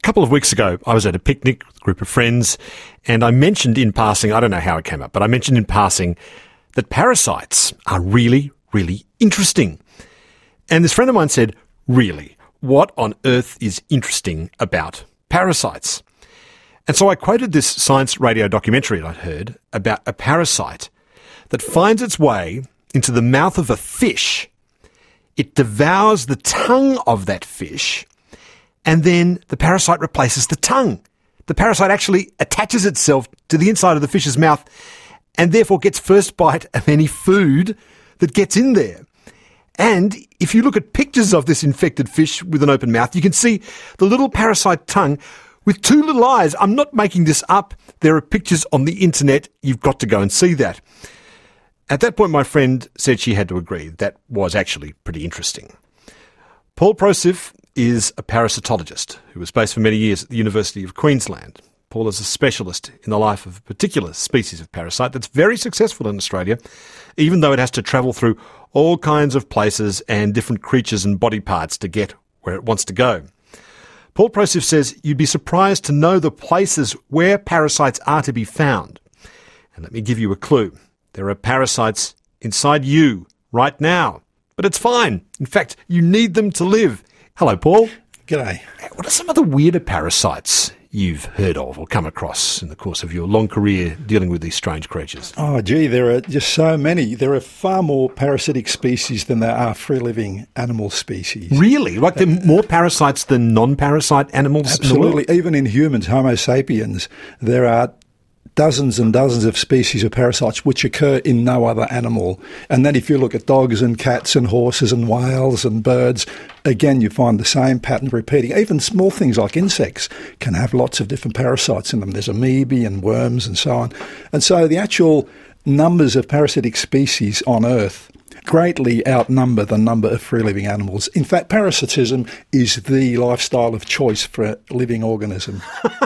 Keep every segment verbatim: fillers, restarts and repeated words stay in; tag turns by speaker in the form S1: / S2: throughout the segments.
S1: couple of weeks ago, I was at a picnic with a group of friends, and I mentioned in passing, I don't know how it came up, but I mentioned in passing that parasites are really, really interesting. And this friend of mine said, really, what on earth is interesting about parasites? And so I quoted this science radio documentary I'd heard about a parasite that finds its way into the mouth of a fish. It devours the tongue of that fish, and then the parasite replaces the tongue. The parasite actually attaches itself to the inside of the fish's mouth and therefore gets first bite of any food that gets in there. And if you look at pictures of this infected fish with an open mouth, you can see the little parasite tongue with two little eyes. I'm not making this up. There are pictures on the internet. You've got to go and see that. At that point, my friend said she had to agree. That was actually pretty interesting. Paul Prosif is a parasitologist who was based for many years at the University of Queensland. Paul is a specialist in the life of a particular species of parasite that's very successful in Australia, even though it has to travel through all kinds of places and different creatures and body parts to get where it wants to go. Paul Prosif says you'd be surprised to know the places where parasites are to be found. And let me give you a clue. There are parasites inside you right now. But it's fine. In fact, you need them to live. Hello, Paul.
S2: G'day.
S1: What are some of the weirder parasites you've heard of or come across in the course of your long career dealing with these strange creatures?
S2: Oh, gee, there are just so many. There are far more parasitic species than there are free-living animal species.
S1: Really? Like there are more parasites than non-parasite animals?
S2: Absolutely.
S1: In the world?
S2: Even in humans, Homo sapiens, there are dozens and dozens of species of parasites which occur in no other animal. And then if you look at dogs and cats and horses and whales and birds, again, you find the same pattern repeating. Even small things like insects can have lots of different parasites in them. There's amoebae and worms and so on. And so the actual numbers of parasitic species on Earth greatly outnumber the number of free-living animals. In fact, parasitism is the lifestyle of choice for a living organism.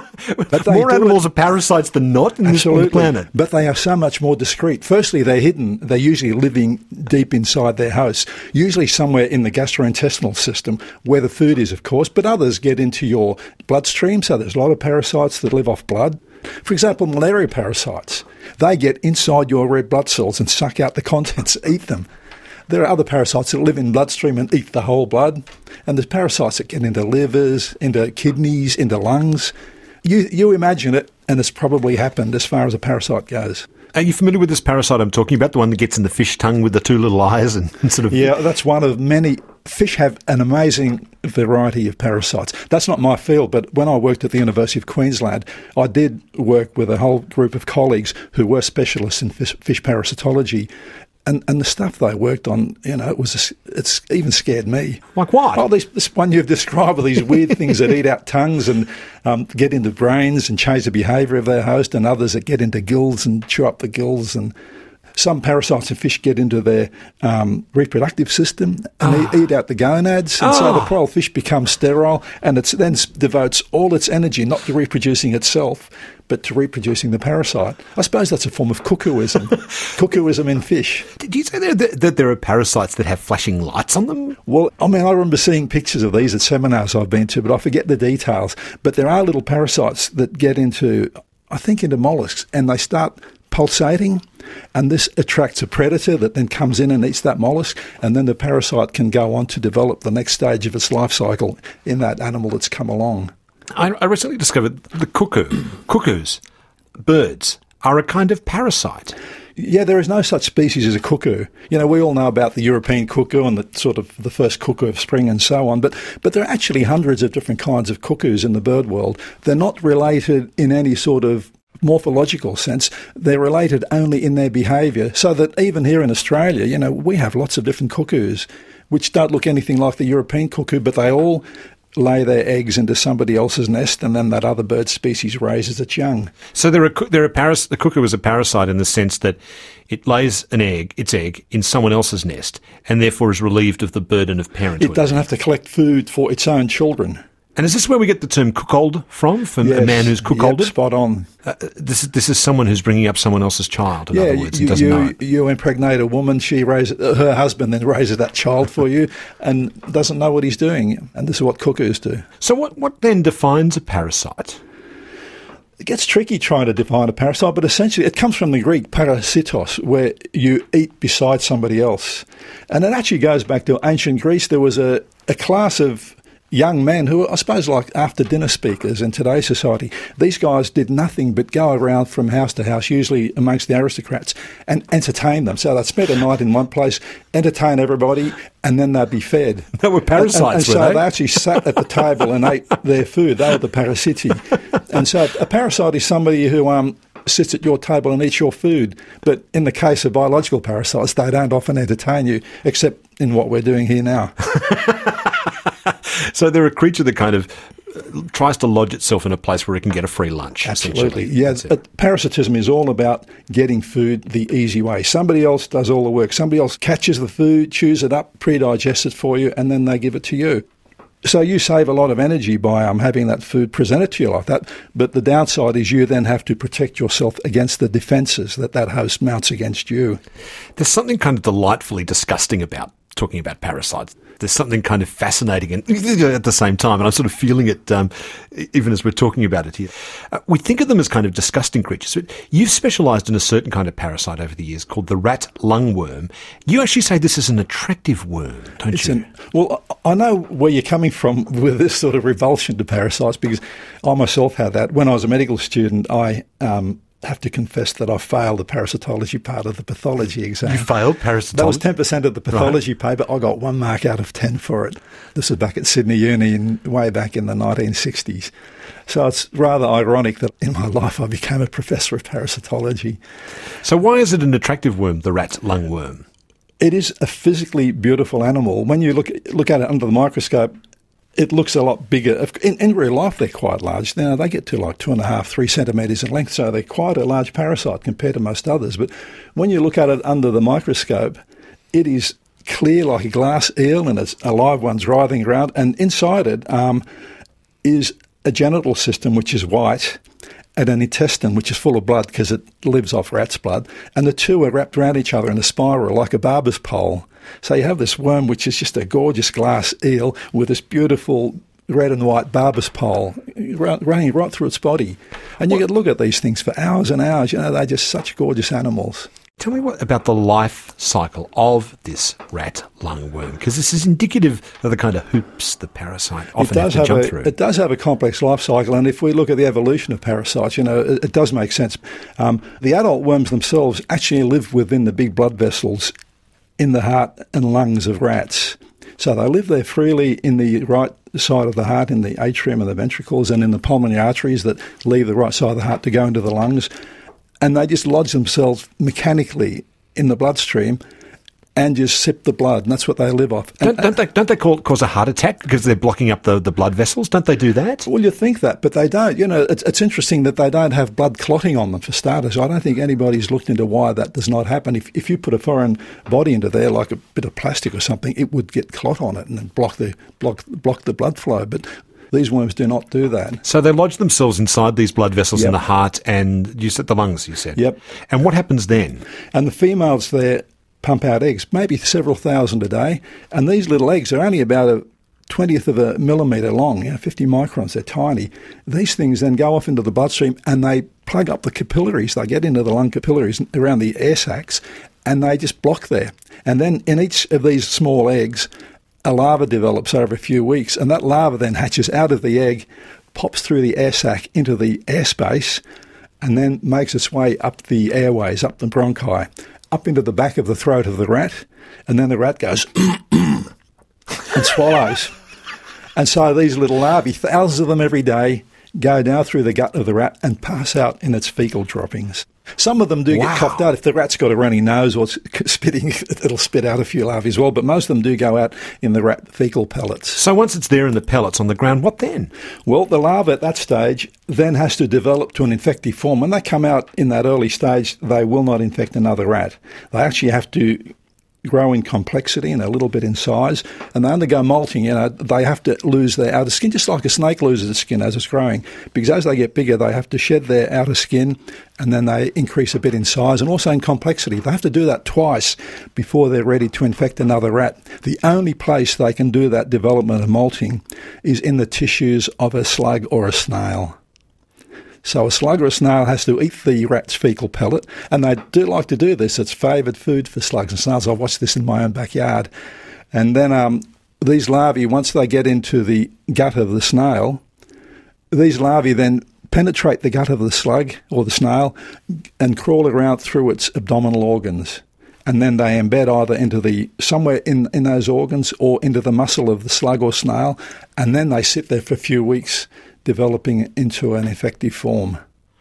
S1: But more animals are parasites than not in
S2: Absolutely.
S1: this planet.
S2: But they are so much more discreet. Firstly, they're hidden. They're usually living deep inside their hosts, usually somewhere in the gastrointestinal system where the food is, of course, but others get into your bloodstream. So there's a lot of parasites that live off blood. For example, malaria parasites. They get inside your red blood cells and suck out the contents, eat them. There are other parasites that live in bloodstream and eat the whole blood. And there's parasites that get into livers, into kidneys, into lungs. You, you imagine it, and it's probably happened as far as a parasite goes.
S1: Are you familiar with this parasite I'm talking about, the one that gets in the fish tongue with the two little eyes and, and sort of...
S2: Yeah, that's one of many. Fish have an amazing variety of parasites. That's not my field, but when I worked at the University of Queensland, I did work with a whole group of colleagues who were specialists in fish, fish parasitology. And and the stuff they worked on, you know, it was a, it's even scared me.
S1: Like what?
S2: Oh, this, this one you've described, are these weird things that eat out tongues and um, get into brains and change the behaviour of their host, and others that get into gills and chew up the gills. And some parasites in fish get into their um, reproductive system and oh. eat, eat out the gonads. And oh. so the poor old fish becomes sterile, and it then devotes all its energy not to reproducing itself, but to reproducing the parasite. I suppose that's a form of cuckooism. Cuckooism in fish.
S1: Did you say there, that, that there are parasites that have flashing lights on them?
S2: Well, I mean, I remember seeing pictures of these at seminars I've been to, but I forget the details. But there are little parasites that get into, I think, into mollusks, and they start pulsating, and this attracts a predator that then comes in and eats that mollusk, and then the parasite can go on to develop the next stage of its life cycle in that animal that's come along.
S1: I, I recently discovered the cuckoo, cuckoos, birds, are a kind of parasite.
S2: Yeah, there is no such species as a cuckoo. You know, we all know about the European cuckoo and the sort of the first cuckoo of spring and so on, but but there are actually hundreds of different kinds of cuckoos in the bird world. They're not related in any sort of morphological sense. They're related only in their behaviour, so that even here in Australia, you know, we have lots of different cuckoos which don't look anything like the European cuckoo, but they all lay their eggs into somebody else's nest, and then that other bird species raises its young.
S1: So there are there are paras- the cuckoo is a parasite in the sense that it lays an egg, its egg, in someone else's nest, and therefore is relieved of the burden of parenthood.
S2: It doesn't have to collect food for its own children.
S1: And is this where we get the term cuckold from, from
S2: yes,
S1: a man who's cuckolded?
S2: Yep, spot on.
S1: Uh, this, this is someone who's bringing up someone else's child, in
S2: yeah,
S1: other words,
S2: you,
S1: and doesn't
S2: you,
S1: know it.
S2: you impregnate a woman, she raises, her husband then raises that child for you and doesn't know what he's doing. And this is what cuckoos do.
S1: So what, what then defines a parasite?
S2: It gets tricky trying to define a parasite, but essentially it comes from the Greek parasitos, where you eat beside somebody else. And it actually goes back to ancient Greece. There was a, a class of young men who are, I suppose, like after-dinner speakers in today's society. These guys did nothing but go around from house to house, usually amongst the aristocrats, and entertain them. So they'd spend a night in one place, entertain everybody, and then they'd be fed.
S1: They were parasites,
S2: and, and, and
S1: were
S2: so
S1: they?
S2: they actually sat at the table and ate their food. They were the parasiti. And so a parasite is somebody who um, sits at your table and eats your food. But in the case of biological parasites, they don't often entertain you, except in what we're doing here now.
S1: So they're a creature that kind of tries to lodge itself in a place where it can get a free lunch.
S2: Absolutely. Yeah, parasitism is all about getting food the easy way. Somebody else does all the work. Somebody else catches the food, chews it up, pre-digests it for you, and then they give it to you. So you save a lot of energy by um, having that food presented to you like that, but the downside is you then have to protect yourself against the defences that that host mounts against you.
S1: There's something kind of delightfully disgusting about talking about parasites. There's something kind of fascinating and at the same time, and I'm sort of feeling it um, even as we're talking about it here. Uh, we think of them as kind of disgusting creatures, but you've specialised in a certain kind of parasite over the years called the rat lungworm. You actually say this is an attractive worm, don't
S2: It's
S1: you?
S2: An, well, I know where you're coming from with this sort of revulsion to parasites, because I myself had that. When I was a medical student, I... Um, have to confess that I failed the parasitology part of the pathology exam.
S1: You failed parasitology?
S2: That was ten percent of the pathology
S1: right.
S2: paper. I got one mark out of ten for it. This was back at Sydney Uni in, way back in the nineteen sixties. So it's rather ironic that in my life I became a professor of parasitology.
S1: So why is it an attractive worm, the rat lungworm?
S2: It is a physically beautiful animal. When you look, look at it under the microscope, it looks a lot bigger. In, in real life, they're quite large. Now, they get to like two and a half, three centimetres in length, so they're quite a large parasite compared to most others. But when you look at it under the microscope, it is clear like a glass eel, and it's a live one's writhing around. And inside it um, is a genital system, which is white, and an intestine, which is full of blood because it lives off rat's blood. And the two are wrapped around each other in a spiral like a barber's pole. So you have this worm, which is just a gorgeous glass eel with this beautiful red and white barber's pole running right through its body. And you get to look at these things for hours and hours. You know, they're just such gorgeous animals.
S1: Tell me what about the life cycle of this rat lungworm, because this is indicative of the kind of hoops the parasite often
S2: it does
S1: have to
S2: have
S1: jump
S2: a,
S1: through.
S2: It does have a complex life cycle, and if we look at the evolution of parasites, you know, it, it does make sense. Um, the adult worms themselves actually live within the big blood vessels in the heart and lungs of rats. So they live there freely in the right side of the heart, in the atrium and the ventricles, and in the pulmonary arteries that leave the right side of the heart to go into the lungs. And they just lodge themselves mechanically in the bloodstream and just sip the blood, and that's what they live off.
S1: Don't, don't they, don't they call, cause a heart attack because they're blocking up the, the blood vessels? Don't they do that?
S2: Well, you think that, but they don't. You know, it's, it's interesting that they don't have blood clotting on them, for starters. I don't think anybody's looked into why that does not happen. If, if you put a foreign body into there, like a bit of plastic or something, it would get clot on it and then block the, block, block the blood flow. But these worms do not do that.
S1: So they lodge themselves inside these blood vessels
S2: Yep.
S1: in the heart and you said the lungs, you said?
S2: Yep.
S1: And what happens then?
S2: And the females there pump out eggs, maybe several thousand a day, and these little eggs are only about a twentieth of a millimetre long, you know, fifty microns, they're tiny. These things then go off into the bloodstream and they plug up the capillaries, they get into the lung capillaries around the air sacs, and they just block there. And then in each of these small eggs, a larva develops over a few weeks, and that larva then hatches out of the egg, pops through the air sac into the airspace, and then makes its way up the airways, up the bronchi, up into the back of the throat of the rat, and then the rat goes and swallows. And so these little larvae, thousands of them every day, go down through the gut of the rat and pass out in its fecal droppings. Some of them do
S1: Wow.
S2: get coughed out. If the rat's got a runny nose or it's spitting, it'll spit out a few larvae as well, but most of them do go out in the rat fecal pellets.
S1: So once it's there in the pellets on the ground, what then?
S2: Well, the larva at that stage then has to develop to an infective form. When they come out in that early stage, they will not infect another rat. They actually have to grow in complexity and a little bit in size, and they undergo molting. You know, they have to lose their outer skin, just like a snake loses its skin as it's growing. Because as they get bigger, they have to shed their outer skin, and then they increase a bit in size and also in complexity. They have to do that twice before they're ready to infect another rat. The only place they can do that development of molting is in the tissues of a slug or a snail. So a slug or a snail has to eat the rat's fecal pellet, and they do like to do this. It's favoured food for slugs and snails. I've watched this in my own backyard. And then um, these larvae, once they get into the gut of the snail, these larvae then penetrate the gut of the slug or the snail and crawl around through its abdominal organs. And then they embed either into the somewhere in, in those organs or into the muscle of the slug or snail, and then they sit there for a few weeks, developing into an infective form.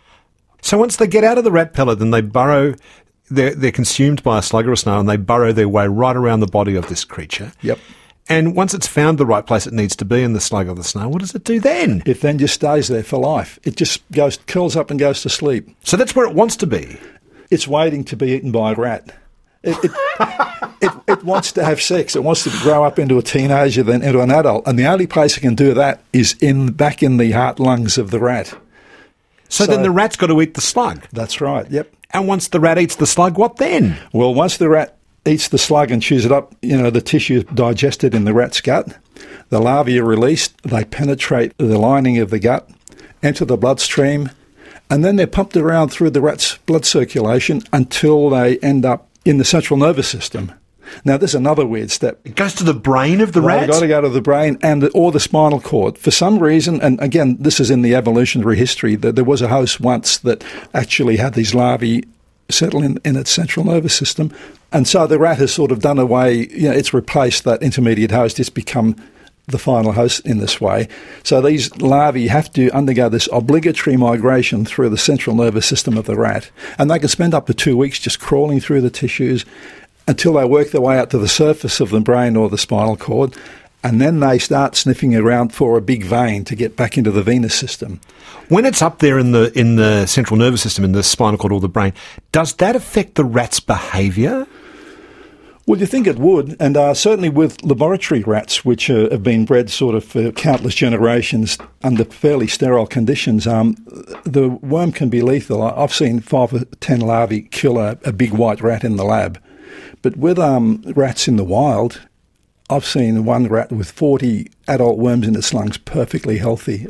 S1: So once they get out of the rat pellet, then they burrow, they're, they're consumed by a slug or a snail, and they burrow their way right around the body of this creature.
S2: Yep.
S1: And once it's found the right place it needs to be in the slug or the snail, what does it do then?
S2: It then just stays there for life. It just goes, curls up and goes to sleep.
S1: So that's where it wants to be?
S2: It's waiting to be eaten by a rat. It, it, it, it wants to have sex. It wants to grow up into a teenager, then into an adult. And the only place it can do that is in back in the heart lungs of the rat.
S1: So, so then the rat's got to eat the slug?
S2: That's right, yep.
S1: And once the rat eats the slug, what then?
S2: Well, once the rat eats the slug and chews it up, you know, the tissue is digested in the rat's gut. The larvae are released. They penetrate the lining of the gut, enter the bloodstream, and then they're pumped around through the rat's blood circulation until they end up in the central nervous system. Now, there's another weird step.
S1: It goes to the brain of the rat?
S2: They've got to go to the brain and the, or the spinal cord. For some reason, and again, this is in the evolutionary history, that there was a host once that actually had these larvae settle in, in its central nervous system. And so the rat has sort of done away, you know, it's replaced that intermediate host. It's become the final host in this way. So these larvae have to undergo this obligatory migration through the central nervous system of the rat, and they can spend up to two weeks just crawling through the tissues until they work their way out to the surface of the brain or the spinal cord, and then they start sniffing around for a big vein to get back into the venous system.
S1: When it's up there in the in the central nervous system, in the spinal cord or the brain, does that affect the rat's behaviour?
S2: Well, you think it would, and uh, certainly with laboratory rats, which uh, have been bred sort of for countless generations under fairly sterile conditions, um, the worm can be lethal. I've seen five or ten larvae kill a, a big white rat in the lab. But with um, rats in the wild, I've seen one rat with forty adult worms in its lungs, perfectly healthy.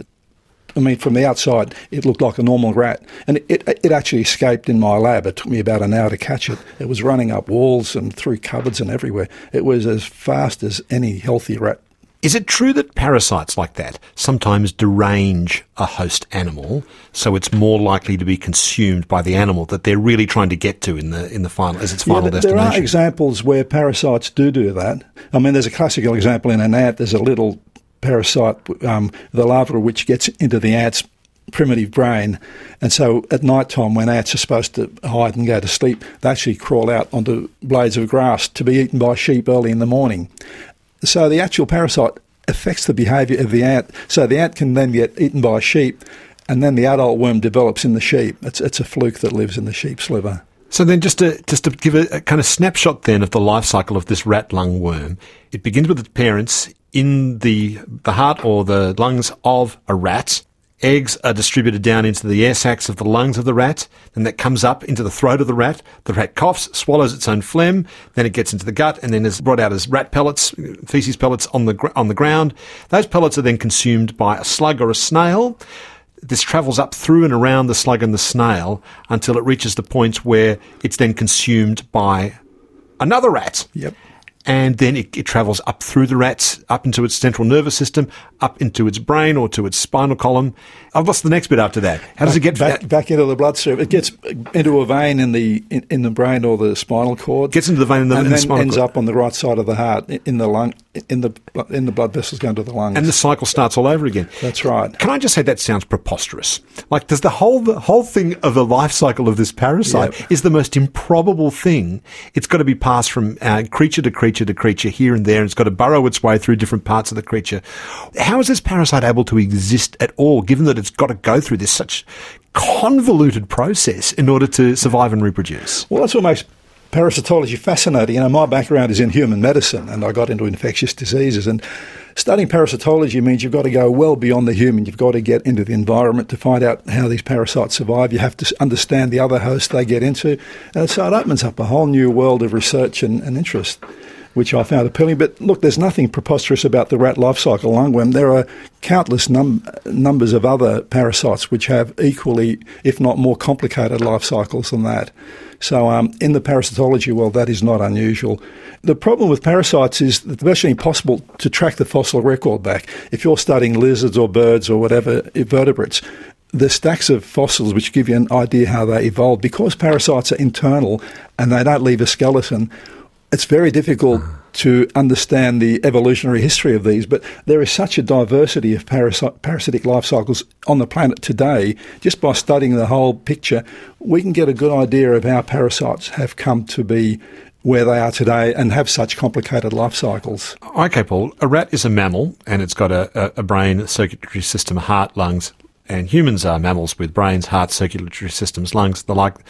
S2: I mean, from the outside, it looked like a normal rat. And it, it, it actually escaped in my lab. It took me about an hour to catch it. It was running up walls and through cupboards and everywhere. It was as fast as any healthy rat.
S1: Is it true that parasites like that sometimes derange a host animal, so it's more likely to be consumed by the animal that they're really trying to get to in the in the final as its final
S2: yeah,
S1: destination?
S2: There are examples where parasites do do that. I mean, there's a classical example in an ant. There's a little parasite, um, the larva of which gets into the ant's primitive brain, and so at night time when ants are supposed to hide and go to sleep, they actually crawl out onto blades of grass to be eaten by sheep early in the morning. So the actual parasite affects the behaviour of the ant, so the ant can then get eaten by sheep, and then the adult worm develops in the sheep. It's, it's a fluke that lives in the sheep's liver.
S1: So then just to, just to give a, a kind of snapshot then of the life cycle of this rat lung worm, it begins with its parents in the the heart or the lungs of a rat. Eggs are distributed down into the air sacs of the lungs of the rat. Then that comes up into the throat of the rat. The rat coughs, swallows its own phlegm. Then it gets into the gut and then is brought out as rat pellets, feces pellets on the gr- on the ground. Those pellets are then consumed by a slug or a snail. This travels up through and around the slug and the snail until it reaches the point where it's then consumed by another rat.
S2: Yep.
S1: And then it, it travels up through the rats, up into its central nervous system, up into its brain or to its spinal column. Oh, what's the next bit after that? How does
S2: back,
S1: it get
S2: back, back into the bloodstream? It gets into a vein in the in, in the brain or the spinal cord.
S1: Gets into the vein in the,
S2: and
S1: in the
S2: then
S1: spinal
S2: ends
S1: cord.
S2: up on the right side of the heart, in the lung, in the in the blood vessels going to the lungs.
S1: And the cycle starts all over again.
S2: That's right.
S1: Can I just say that sounds preposterous? Like, does the whole the whole thing of the life cycle of this parasite
S2: Yep.
S1: is the most improbable thing? It's got to be passed from uh, creature to creature to creature here and there, and it's got to burrow its way through different parts of the creature. How is this parasite able to exist at all, given that it's got to go through this such convoluted process in order to survive and reproduce?
S2: Well, that's what makes Parasitology, fascinating. You know, my background is in human medicine, and I got into infectious diseases. And studying parasitology means you've got to go well beyond the human. You've got to get into the environment to find out how these parasites survive. You have to understand the other hosts they get into. And so it opens up a whole new world of research and, and interest, which I found appealing. But look, there's nothing preposterous about the rat life cycle lungworm. There are countless num- numbers of other parasites which have equally, if not more complicated life cycles than that. So um, in the parasitology world, that is not unusual. The problem with parasites is that it's virtually impossible to track the fossil record back. If you're studying lizards or birds or whatever, vertebrates, the stacks of fossils which give you an idea how they evolved, because parasites are internal and they don't leave a skeleton, it's very difficult to understand the evolutionary history of these, but there is such a diversity of parasi- parasitic life cycles on the planet today. Just by studying the whole picture, we can get a good idea of how parasites have come to be where they are today and have such complicated life cycles.
S1: Okay, Paul, a rat is a mammal and it's got a, a brain, a circulatory system, heart, lungs, and humans are mammals with brains, hearts, circulatory systems, lungs, the like.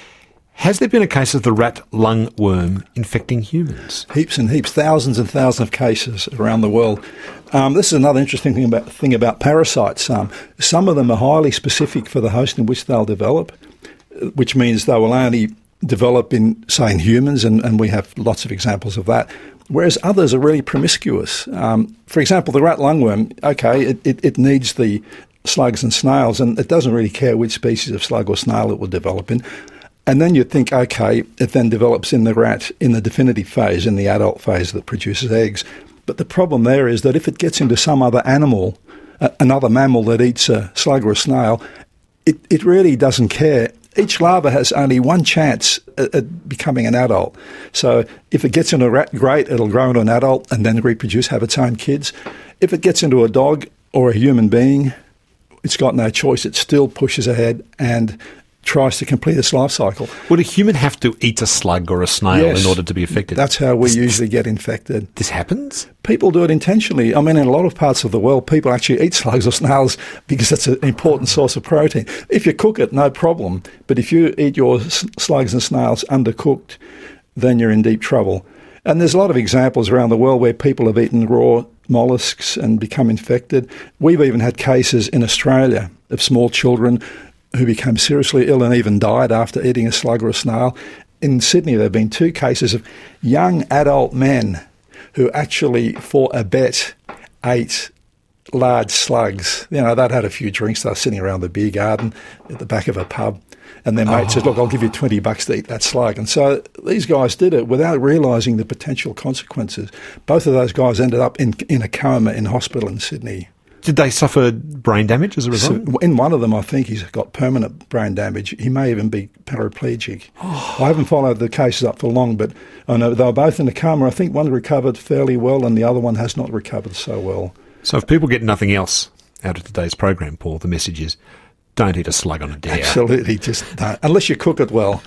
S1: Has there been a case of the rat lungworm infecting humans?
S2: Heaps and heaps, thousands and thousands of cases around the world. Um, this is another interesting thing about thing about parasites. Um, some of them are highly specific for the host in which they'll develop, which means they will only develop in, say, in humans, and, and we have lots of examples of that, whereas others are really promiscuous. Um, for example, the rat lungworm, okay, it, it, it needs the slugs and snails, and it doesn't really care which species of slug or snail it will develop in. And then you'd think, okay, it then develops in the rat in the definitive phase, in the adult phase that produces eggs. But the problem there is that if it gets into some other animal, uh, another mammal that eats a slug or a snail, it, it really doesn't care. Each larva has only one chance at, at becoming an adult. So if it gets into a rat, great, it'll grow into an adult and then reproduce, have its own kids. If it gets into a dog or a human being, it's got no choice. It still pushes ahead and tries to complete its life cycle.
S1: Would a human have to eat a slug or a snail
S2: Yes,
S1: in order to be affected?
S2: That's how we
S1: This-
S2: usually get infected.
S1: This happens?
S2: People do it intentionally. I mean, in a lot of parts of the world, people actually eat slugs or snails because that's an important source of protein. If you cook it, no problem. But if you eat your s- slugs and snails undercooked, then you're in deep trouble. And there's a lot of examples around the world where people have eaten raw molluscs and become infected. We've even had cases in Australia of small children who became seriously ill and even died after eating a slug or a snail. In Sydney, there have been two cases of young adult men who actually, for a bet, ate large slugs. You know, they'd had a few drinks. They were sitting around the beer garden at the back of a pub, and their mate
S1: Oh.
S2: said, look, I'll give you twenty bucks to eat that slug. And so these guys did it without realising the potential consequences. Both of those guys ended up in, in a coma in hospital in Sydney.
S1: Did they suffer brain damage as a result?
S2: So in one of them, I think he's got permanent brain damage. He may even be paraplegic.
S1: Oh.
S2: I haven't followed the cases up for long, but I know they were both in a coma. I think one recovered fairly well and the other one has not recovered so well.
S1: So if people get nothing else out of today's program, Paul, the message is don't eat a slug on a dare.
S2: Absolutely, just don't, unless you cook it well.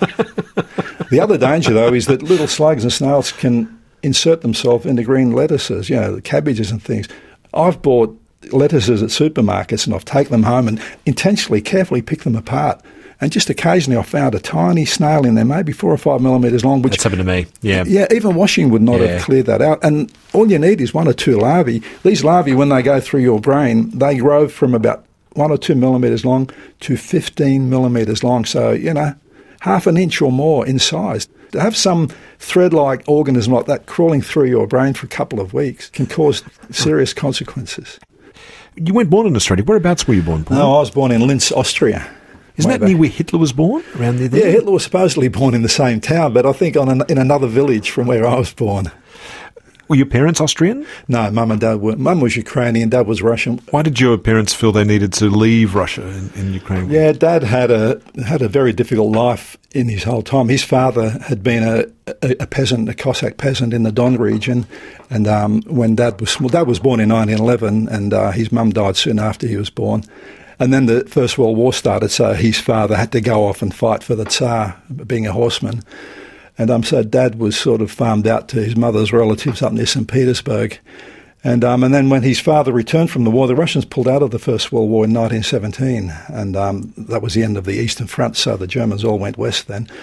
S2: The other danger, though, is that little slugs and snails can insert themselves into green lettuces, you know, the cabbages and things. I've bought lettuces at supermarkets and I've taken them home and intentionally, carefully picked them apart. And just occasionally I found a tiny snail in there, maybe four or five millimetres long. Which,
S1: That's happened to me, yeah.
S2: Yeah, even washing would not
S1: Yeah.
S2: have cleared that out. And all you need is one or two larvae. These larvae, when they go through your brain, they grow from about one or two millimetres long to fifteen millimetres long. So, you know, half an inch or more in size. To have some thread-like organism like that crawling through your brain for a couple of weeks can cause serious consequences.
S1: You weren't born in Australia. Whereabouts were you born, Paul?
S2: No, I was born in Linz, Austria.
S1: Isn't
S2: Way
S1: that
S2: back.
S1: near where Hitler was born? Around there?
S2: Yeah,
S1: there?
S2: Hitler was supposedly born in the same town, but I think on an, in another village from where I was born.
S1: Were your parents Austrian?
S2: No, Mum and Dad were. Mum was Ukrainian, Dad was Russian.
S1: Why did your parents feel they needed to leave Russia and, and Ukraine?
S2: Yeah, Dad had a had a very difficult life in his whole time. His father had been a, a, a peasant, a Cossack peasant in the Don region, and um, when Dad was small, Dad was born in nineteen eleven, and uh, his mum died soon after he was born. And then the First World War started, so his father had to go off and fight for the Tsar, being a horseman. And um, so Dad was sort of farmed out to his mother's relatives up near Saint Petersburg. And um, and then when his father returned from the war, the Russians pulled out of the First World War in nineteen seventeen. And um, that was the end of the Eastern Front, so the Germans all went west then.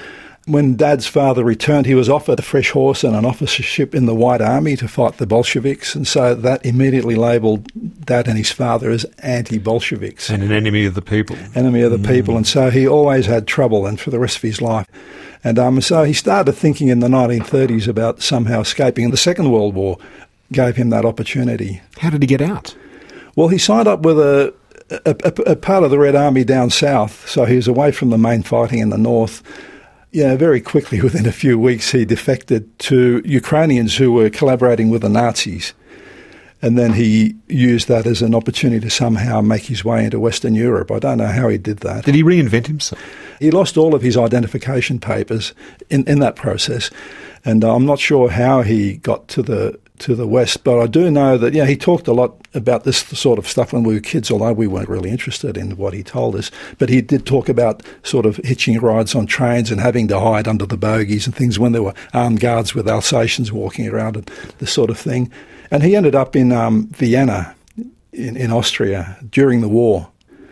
S2: when Dad's father returned, he was offered a fresh horse and an officership in the White Army to fight the Bolsheviks, and so that immediately labelled Dad and his father as anti-Bolsheviks.
S1: And an enemy of the people.
S2: Enemy of the
S1: Mm.
S2: people, and so he always had trouble, and for the rest of his life. And um, so he started thinking in the nineteen thirties about somehow escaping, and the Second World War gave him that opportunity.
S1: How did he get out?
S2: Well, he signed up with a, a, a, a part of the Red Army down south, so he was away from the main fighting in the north. Yeah, very quickly, within a few weeks, he defected to Ukrainians who were collaborating with the Nazis. And then he used that as an opportunity to somehow make his way into Western Europe. I don't know how he did that.
S1: Did he reinvent himself?
S2: He lost all of his identification papers in, in that process. And I'm not sure how he got to the to the West, but I do know that, yeah, he talked a lot about this sort of stuff when we were kids, although we weren't really interested in what he told us. But he did talk about sort of hitching rides on trains and having to hide under the bogies and things when there were armed guards with Alsatians walking around and this sort of thing. And he ended up in um, Vienna, in, in Austria, during the war.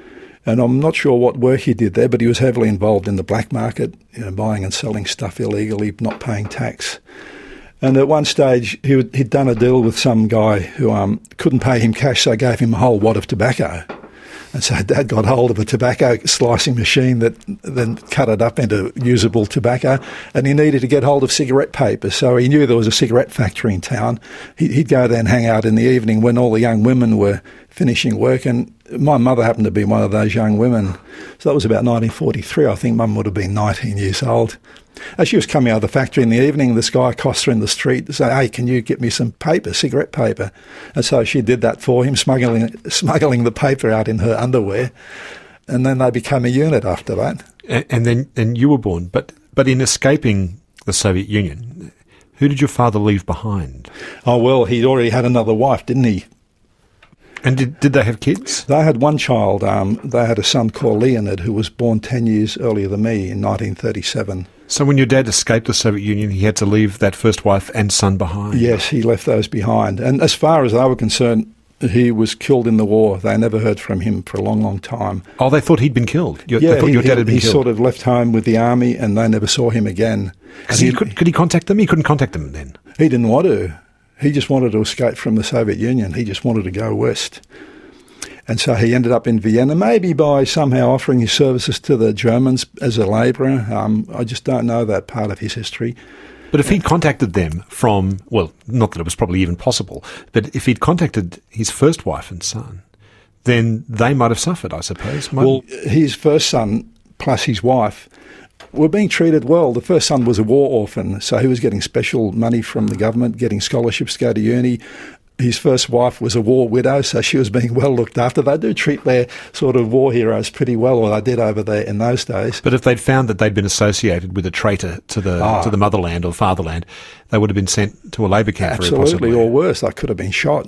S2: And I'm not sure what work he did there, but he was heavily involved in the black market, you know, buying and selling stuff illegally, not paying tax. And at one stage, he would, he'd done a deal with some guy who um, couldn't pay him cash, so gave him a whole wad of tobacco. And so Dad got hold of a tobacco slicing machine that then cut it up into usable tobacco, and he needed to get hold of cigarette paper. So he knew there was a cigarette factory in town. He'd go there and hang out in the evening when all the young women were finishing work, and my mother happened to be one of those young women. So that was about nineteen forty-three. I think Mum would have been nineteen years old. As she was coming out of the factory in the evening, this guy accosted her in the street to say, "Hey, can you get me some paper, cigarette paper?" And so she did that for him, smuggling smuggling the paper out in her underwear. And then they became a unit after that.
S1: And, and then and you were born. But, but in escaping the Soviet Union, who did your father leave behind?
S2: Oh, well, he'd already had another wife, didn't he?
S1: And did, did they have kids?
S2: They had one child. Um, they had a son called Leonid, who was born ten years earlier than me in nineteen thirty-seven.
S1: So when your dad escaped the Soviet Union, he had to leave that first wife and son behind?
S2: Yes, he left those behind. And as far as they were concerned, he was killed in the war. They never heard from him for a long, long time.
S1: Oh, they thought he'd been killed? Your,
S2: yeah,
S1: they thought
S2: he,
S1: your dad had been
S2: he
S1: killed?
S2: sort of left home with the army, and they never saw him again.
S1: Because he could, could he contact them? He couldn't contact them then?
S2: He didn't want to. He just wanted to escape from the Soviet Union. He just wanted to go west. And so he ended up in Vienna, maybe by somehow offering his services to the Germans as a labourer. Um, I just don't know that part of his history.
S1: But if he'd contacted them from, well, not that it was probably even possible, but if he'd contacted his first wife and son, then they might have suffered, I suppose. Might
S2: Well, his first son plus his wife were being treated well. The first son was a war orphan, so he was getting special money from the government, getting scholarships to go to uni. His first wife was a war widow, so she was being well looked after. They do treat their sort of war heroes pretty well, or they did over there in those days.
S1: But if they'd found that they'd been associated with a traitor to the
S2: Ah.
S1: to the motherland or fatherland, they would have been sent to a labour camp. very
S2: Absolutely,
S1: possibly.
S2: or worse, they could have been shot.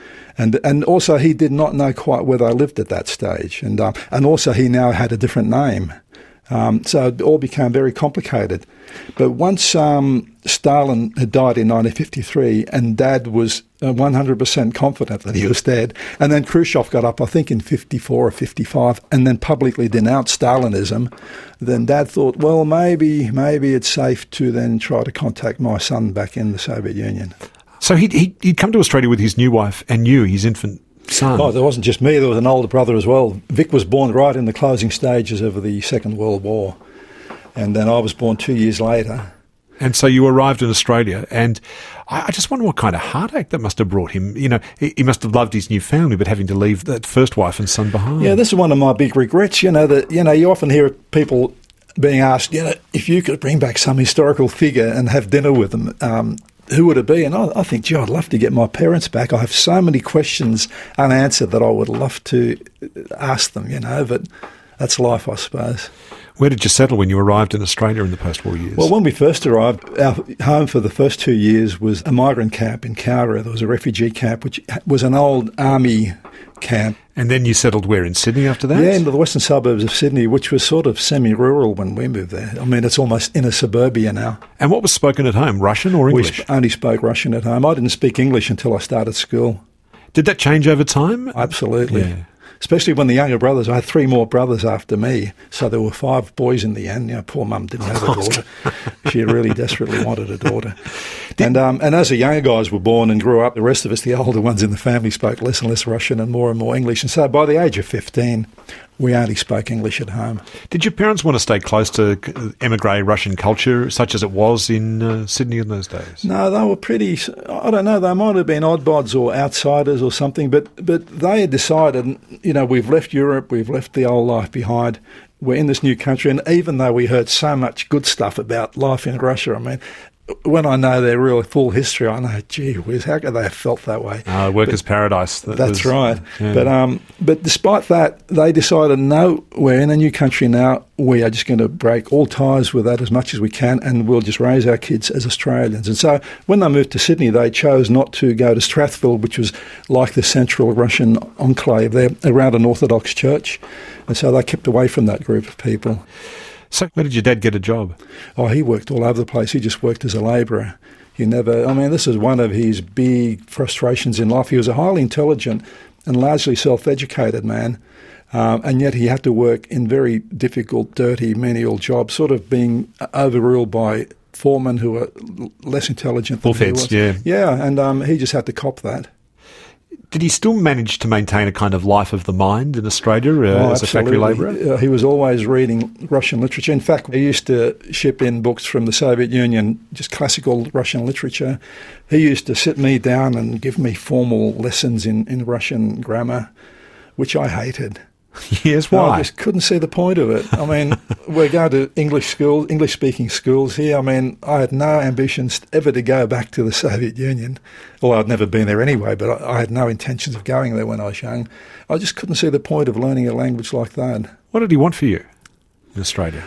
S2: And and also he did not know quite where they lived at that stage. And, um, and also he now had a different name. Um, so it all became very complicated. But once um, Stalin had died in nineteen fifty-three and Dad was uh, one hundred percent confident that he was dead, and then Khrushchev got up, I think in fifty-four or fifty-five, and then publicly denounced Stalinism, then Dad thought, well, maybe maybe it's safe to then try to contact my son back in the Soviet Union.
S1: So he'd, he'd, he'd come to Australia with his new wife and you, his infant son.
S2: Oh, there wasn't just me, there was an older brother as well. Vic was born right in the closing stages of the Second World War, and then I was born two years later.
S1: And so you arrived in Australia, and I, I just wonder what kind of heartache that must have brought him. You know, he, he must have loved his new family, but having to leave that first wife and son behind.
S2: Yeah, this is one of my big regrets. You know, that you know, you often hear people being asked, you know, if you could bring back some historical figure and have dinner with them, um, who would it be? And I, I think, gee, I'd love to get my parents back. I have so many questions unanswered that I would love to ask them, you know, but that's life, I suppose.
S1: Where did you settle when you arrived in Australia in the post-war years?
S2: Well, when we first arrived, our home for the first two years was a migrant camp in Cowra. There was a refugee camp, which was an old army camp.
S1: And then you settled where, in Sydney after that?
S2: Yeah, into the western suburbs of Sydney, which was sort of semi-rural when we moved there. I mean, it's almost inner suburbia now.
S1: And what was spoken at home, Russian or English?
S2: We sp- only spoke Russian at home. I didn't speak English until I started school.
S1: Did that change over time?
S2: Absolutely.
S1: Yeah.
S2: especially when the younger brothers, I had three more brothers after me, so there were five boys in the end. You know, poor mum didn't have a daughter. She really desperately wanted a daughter. And um, and as the younger guys were born and grew up, the rest of us, the older ones in the family, spoke less and less Russian and more and more English. And so by the age of fifteen, we only spoke English at home.
S1: Did your parents want to stay close to émigré Russian culture, such as it was in uh, Sydney in those days?
S2: No, they were pretty, I don't know, they might have been oddbods or outsiders or something, but, but they had decided, you know, we've left Europe, we've left the old life behind, we're in this new country, and even though we heard so much good stuff about life in Russia, I mean, when I know their real full history, I know, gee whiz, how could they have felt that way?
S1: Uh, workers' but, paradise.
S2: That that's was, right. Yeah. But um, but despite that, they decided, no, we're in a new country now. We are just going to break all ties with that as much as we can, and we'll just raise our kids as Australians. And so when they moved to Sydney, they chose not to go to Strathfield, which was like the central Russian enclave there around an Orthodox church. And so they kept away from that group of people.
S1: So where did your dad get a job?
S2: Oh, he worked all over the place. He just worked as a labourer. He never, I mean, this is one of his big frustrations in life. He was a highly intelligent and largely self-educated man, um, and yet he had to work in very difficult, dirty, menial jobs, sort of being overruled by foremen who were less intelligent than he was.
S1: yeah.
S2: Yeah, and um, he just had to cop that.
S1: Did he still manage to maintain a kind of life of the mind in Australia uh,
S2: oh,
S1: as a factory labourer?
S2: Uh, he was always reading Russian literature. In fact, he used to ship in books from the Soviet Union, just classical Russian literature. He used to sit me down and give me formal lessons in, in Russian grammar, which I hated.
S1: Yes, why?
S2: I just couldn't see the point of it. I mean, we're going to English schools, English-speaking schools here. I mean, I had no ambitions ever to go back to the Soviet Union. Well, I'd never been there anyway, but I, I had no intentions of going there when I was young. I just couldn't see the point of learning a language like that.
S1: What did he want for you in Australia?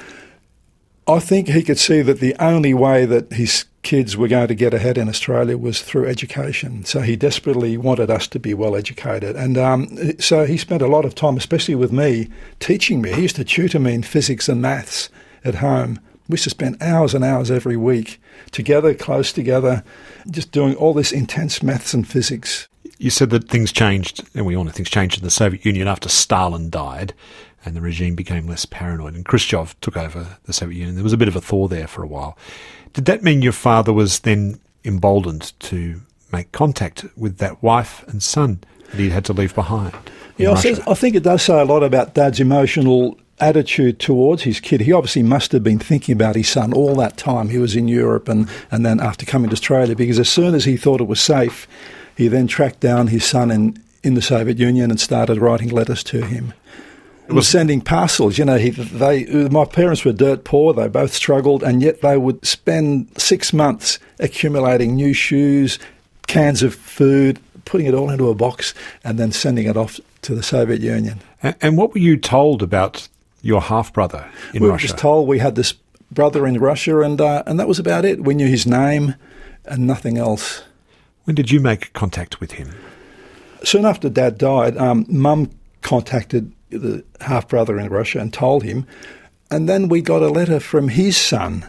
S2: I think he could see that the only way that his kids were going to get ahead in Australia was through education. So he desperately wanted us to be well educated. And um, so he spent a lot of time, especially with me, teaching me. He used to tutor me in physics and maths at home. We used to spend hours and hours every week together, close together, just doing all this intense maths and physics.
S1: You said that things changed, and we all know things changed in the Soviet Union after Stalin died, and the regime became less paranoid, and Khrushchev took over the Soviet Union. There was a bit of a thaw there for a while. Did that mean your father was then emboldened to make contact with that wife and son that he had to leave behind?
S2: Yeah, I think, I think it does say a lot about Dad's emotional attitude towards his kid. He obviously must have been thinking about his son all that time. He was in Europe and, and then after coming to Australia, because as soon as he thought it was safe, he then tracked down his son in, in the Soviet Union and started writing letters to him. Was sending parcels, you know. He, they, my parents were dirt poor. They both struggled, and yet they would spend six months accumulating new shoes, cans of food, putting it all into a box, and then sending it off to the Soviet Union.
S1: And, and what were you told about your half brother in
S2: we
S1: Russia?
S2: We were just told we had this brother in Russia, and uh, and that was about it. We knew his name, and nothing else.
S1: When did you make contact with him?
S2: Soon after Dad died, um, Mum contacted the half-brother in Russia and told him, and then we got a letter from his son,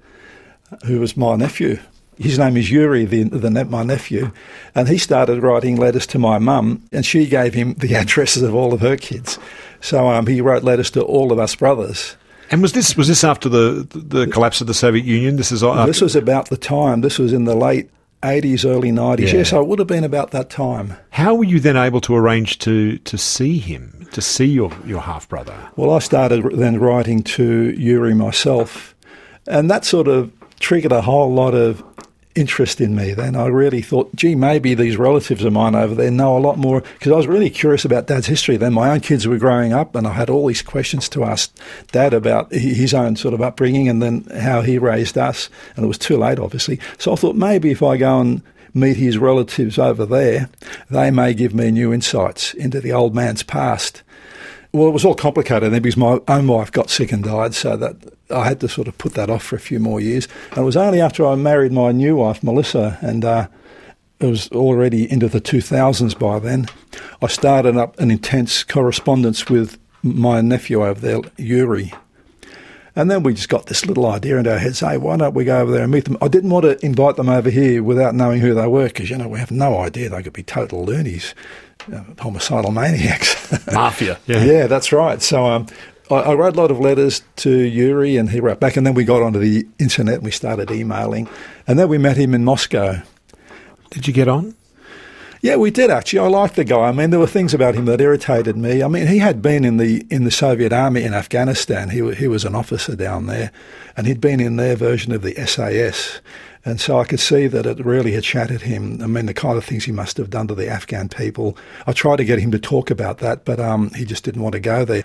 S2: who was my nephew. His name is Yuri, the, the my nephew, and he started writing letters to my mum, and she gave him the addresses of all of her kids. So um, he wrote letters to all of us brothers.
S1: And was this was this after the the collapse of the Soviet Union? This is after-
S2: this was about the time. This was in the late eighties, early nineties. Yeah. yeah, so it would have been about that time.
S1: How were you then able to arrange to, to see him, to see your, your half-brother?
S2: Well, I started then writing to Yuri myself, and that sort of triggered a whole lot of interest in me then. I really thought, gee, maybe these relatives of mine over there know a lot more, because I was really curious about Dad's history then. My own kids were growing up, and I had all these questions to ask Dad about his own sort of upbringing and then how he raised us, and it was too late, obviously. So I thought maybe if I go and meet his relatives over there, they may give me new insights into the old man's past. Well, it was all complicated then because my own wife got sick and died, so that I had to sort of put that off for a few more years. And it was only after I married my new wife, Melissa, and uh, it was already into the two thousands by then, I started up an intense correspondence with my nephew over there, Yuri. And then we just got this little idea into our heads, hey, why don't we go over there and meet them? I didn't want to invite them over here without knowing who they were because, you know, we have no idea. They could be total loonies. uh, homicidal maniacs.
S1: Mafia. Yeah.
S2: Yeah, that's right. So um, I, I wrote a lot of letters to Yuri, and he wrote back. And then we got onto the internet and we started emailing. And then we met him in Moscow.
S1: Did you get on?
S2: Yeah, we did actually. I liked the guy. I mean, there were things about him that irritated me. I mean, he had been in the in the Soviet army in Afghanistan. He he was an officer down there, and he'd been in their version of the S A S. And so I could see that it really had shattered him. I mean, the kind of things he must have done to the Afghan people. I tried to get him to talk about that, but um, he just didn't want to go there.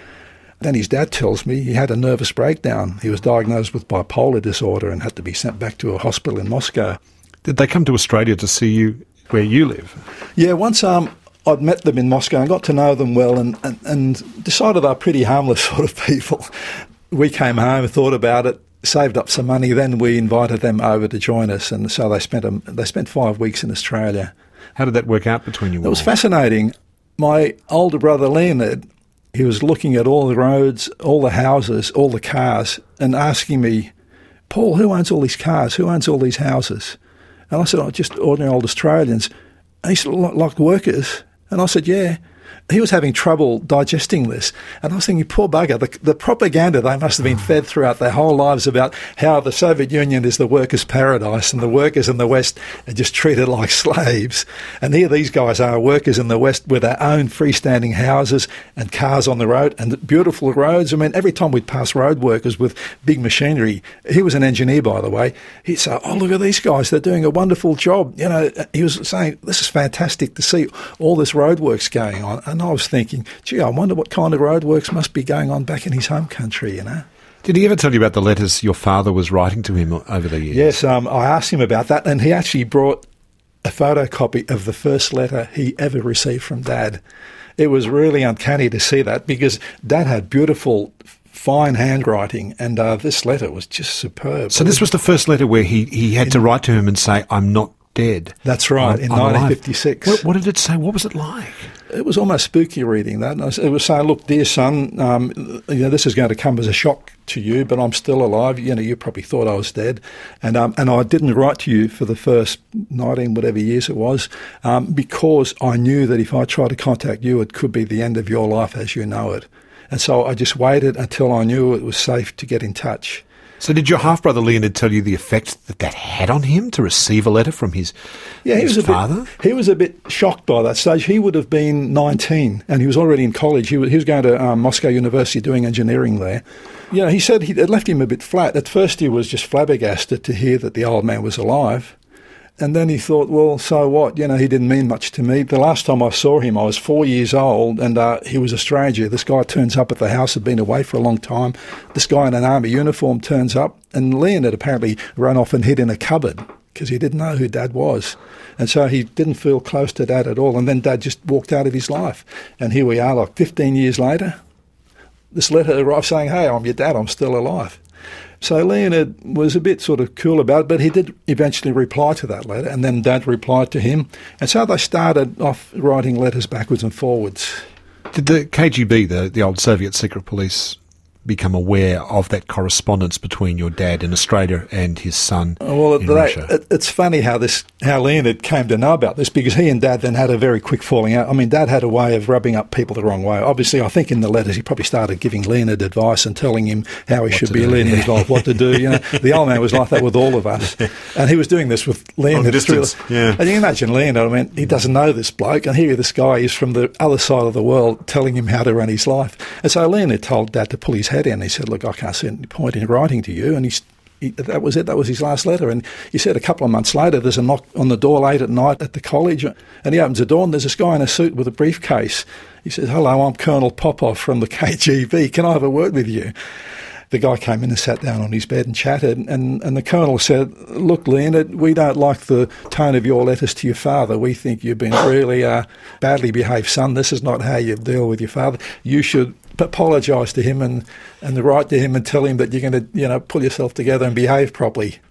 S2: Then his dad tells me he had a nervous breakdown. He was diagnosed with bipolar disorder and had to be sent back to a hospital in Moscow.
S1: Did they come to Australia to see you where you live?
S2: Yeah, once um, I'd met them in Moscow and got to know them well and, and, and decided they're pretty harmless sort of people. We came home, thought about it, saved up some money, then we invited them over to join us, and so they spent a, they spent five weeks in Australia.
S1: How did that work out between you all?
S2: It was fascinating. My older brother Leonard, he was looking at all the roads, all the houses, all the cars, and asking me, Paul, who owns all these cars? Who owns all these houses? And I said, oh, just ordinary old Australians. And he said, like workers? And I said, yeah. He was having trouble digesting this. And I was thinking, poor bugger, the, the propaganda they must have been fed throughout their whole lives about how the Soviet Union is the workers' paradise and the workers in the West are just treated like slaves. And here these guys are, workers in the West with their own freestanding houses and cars on the road and beautiful roads. I mean, every time we'd pass road workers with big machinery, he was an engineer, by the way, he'd say, oh, look at these guys, they're doing a wonderful job. You know, he was saying, this is fantastic to see all this roadworks going on. And I was thinking, gee, I wonder what kind of roadworks must be going on back in his home country, you know.
S1: Did he ever tell you about the letters your father was writing to him over the years?
S2: Yes, um, I asked him about that, and he actually brought a photocopy of the first letter he ever received from Dad. It was really uncanny to see that because Dad had beautiful, fine handwriting, and uh, this letter was just superb.
S1: So this was the first letter where he, he had in, to write to him and say, I'm not dead.
S2: That's right, I'm, in I'm nineteen fifty-six.
S1: What, what did it say? What was it like?
S2: It was almost spooky reading that. It was saying, look, dear son, um, you know, this is going to come as a shock to you, but I'm still alive. You know, you probably thought I was dead. And um, and I didn't write to you for the first nineteen whatever years it was um, because I knew that if I tried to contact you, it could be the end of your life as you know it. And so I just waited until I knew it was safe to get in touch.
S1: So did your half-brother Leonard tell you the effect that that had on him to receive a letter from his,
S2: yeah,
S1: his
S2: he was
S1: father?
S2: A bit, he was a bit shocked by that stage. He would have been nineteen and he was already in college. He was, he was going to um, Moscow University doing engineering there. You know, he said he, it left him a bit flat. At first he was just flabbergasted to hear that the old man was alive. And then he thought, well, so what? You know, he didn't mean much to me. The last time I saw him, I was four years old, and uh, he was a stranger. This guy turns up at the house, had been away for a long time. This guy in an army uniform turns up, and Leonard apparently ran off and hid in a cupboard because he didn't know who Dad was. And so he didn't feel close to Dad at all. And then Dad just walked out of his life. And here we are, like fifteen years later. This letter arrived saying, hey, I'm your dad, I'm still alive. So Leonard was a bit sort of cool about it, but he did eventually reply to that letter, and then Dad replied to him. And so they started off writing letters backwards and forwards.
S1: Did the K G B, the, the old Soviet secret police, become aware of that correspondence between your dad in Australia and his son
S2: well,
S1: in
S2: they,
S1: Russia?
S2: It, it's funny how this how Leonard came to know about this because he and Dad then had a very quick falling out. I mean, Dad had a way of rubbing up people the wrong way. Obviously, I think in the letters he probably started giving Leonard advice and telling him how he what should be
S1: do,
S2: leading
S1: yeah.
S2: his life, what to do. You know, the old man was like that with all of us, and he was doing this with Leonard.
S1: On distance, yeah.
S2: And you can imagine Leonard. I mean, he doesn't know this bloke, and here this guy is from the other side of the world telling him how to run his life. And so Leonard told Dad to pull his head in. He said, "Look, I can't see any point in writing to you," and he's. He, that was it. That was his last letter. And he said a couple of months later, there's a knock on the door late at night at the college, and he opens the door, and there's this guy in a suit with a briefcase. He says, "Hello, I'm Colonel Popov from the K G B. Can I have a word with you?" The guy came in and sat down on his bed and chatted, and, and the Colonel said, "Look, Leonard, we don't like the tone of your letters to your father. We think you've been really a badly behaved son. This is not how you deal with your father. You should apologise to him and, and write to him and tell him that you're going to, you know, pull yourself together and behave properly."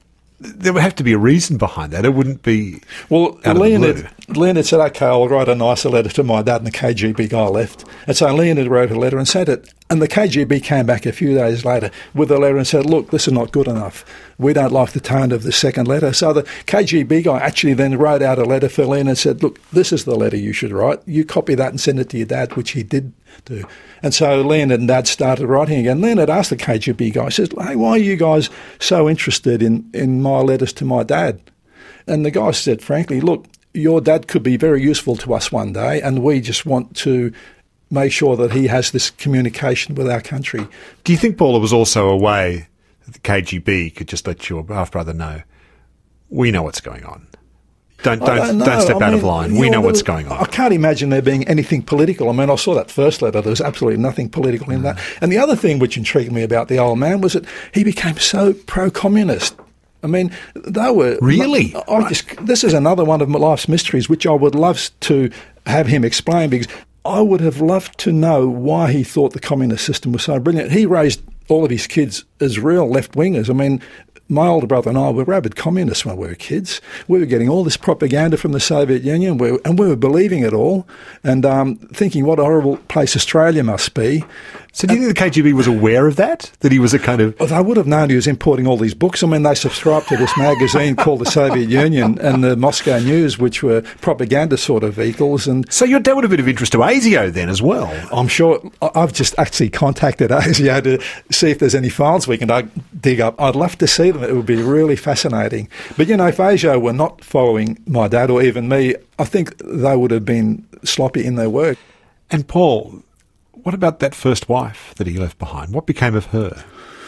S1: there would have to be a reason behind that. It wouldn't be
S2: well.
S1: out of
S2: Leonard,
S1: the blue.
S2: Leonard said, "Okay, I'll write a nicer letter to my dad," and the K G B guy left. And so Leonard wrote a letter and sent it. And the K G B came back a few days later with a letter and said, "Look, this is not good enough. We don't like the tone of the second letter." So the K G B guy actually then wrote out a letter for Leonard and said, "Look, this is the letter you should write. You copy that and send it to your dad," which he did do. And so Leonard and Dad started writing again. Leonard asked the K G B guy, says, "Hey, why are you guys so interested in, in my letters to my dad?" And the guy said, frankly, "Look, your dad could be very useful to us one day, and we just want to make sure that he has this communication with our country."
S1: Do you think, Paula, was also a way that the K G B could just let your half-brother know, we know what's going on? Don't don't,
S2: don't,
S1: don't step
S2: I
S1: out
S2: mean,
S1: of line.
S2: You
S1: We
S2: know,
S1: know what's going on.
S2: I can't imagine there being anything political. I mean, I saw that first letter. There was absolutely nothing political in
S1: Mm.
S2: that. And the other thing which intrigued me about the old man was that he became so pro-communist. I mean, they were...
S1: Really?
S2: I just, this is another one of my life's mysteries, which I would love to have him explain, because I would have loved to know why he thought the communist system was so brilliant. He raised all of his kids as real left-wingers. I mean, my older brother and I were rabid communists when we were kids. We were getting all this propaganda from the Soviet Union, we, and we were believing it all and um, thinking what a horrible place Australia must be.
S1: So do you think the K G B was aware of that? That he was a kind of...
S2: Well, they would have known he was importing all these books. I mean, they subscribed to this magazine called the Soviet Union and the Moscow News, which were propaganda sort of vehicles. And
S1: So your dad would have been of interest to ASIO then as well?
S2: I'm sure I've just actually contacted ASIO to see if there's any files we can dig up. I'd love to see them. It would be really fascinating. But, you know, if ASIO were not following my dad or even me, I think they would have been sloppy in their work.
S1: And Paul, what about that first wife that he left behind? What became of her?